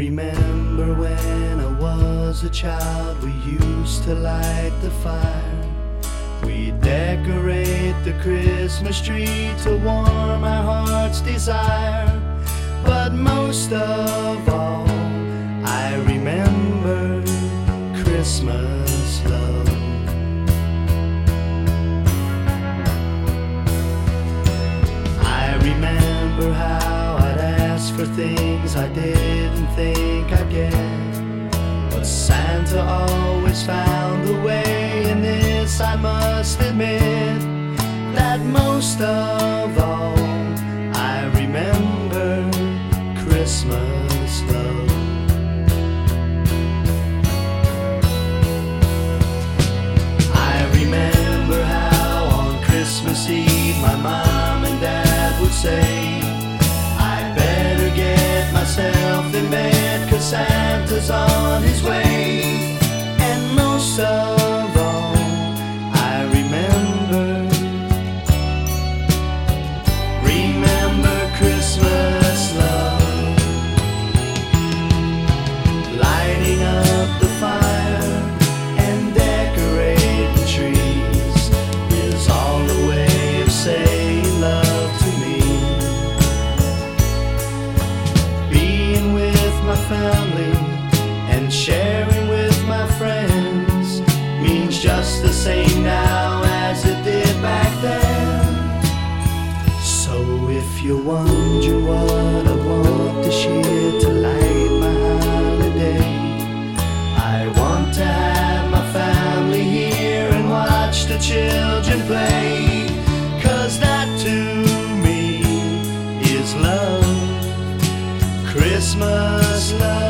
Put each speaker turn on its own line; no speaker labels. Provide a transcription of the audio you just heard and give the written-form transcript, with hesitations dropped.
remember when I was a child, we used to light the fire. We'd decorate the Christmas tree to warm our heart's desire. But most of all, I remember Christmas love. I remember how I'd ask for things I didn't think I'd get, but Santa always found a way. In this I must admit that most of all, I remember Christmas love. I remember how on Christmas Eve my mom and dad would say, I better get myself in bed 'cause Santa's on his way. And most of all, I remember Christmas love. Lighting up the fire and decorating trees is all the way of saying love to me. Being with my family and sharing with my friends means just the same now as it did back then. So if you're wondering what I want this year to light my holiday, I want to have my family here and watch the children play, 'cause that to me is love, Christmas love.